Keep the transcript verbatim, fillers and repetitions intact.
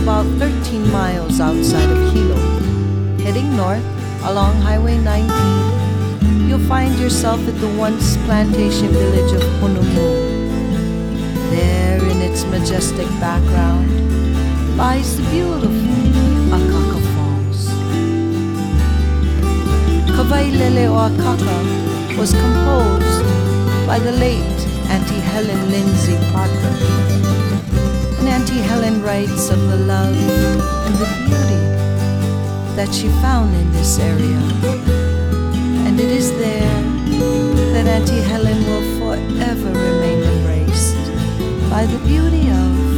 about thirteen miles outside of Hilo. Heading north along Highway nineteen, you'll find yourself at the once plantation village of Honolulu. There, in its majestic background, lies the beautiful Akaka Falls. Kawailele o Akaka was composed by the late Auntie Helen Lindsay Parker. And Auntie Helen writes of the love and the beauty that she found in this area. And it is there that Auntie Helen will forever remain embraced by the beauty of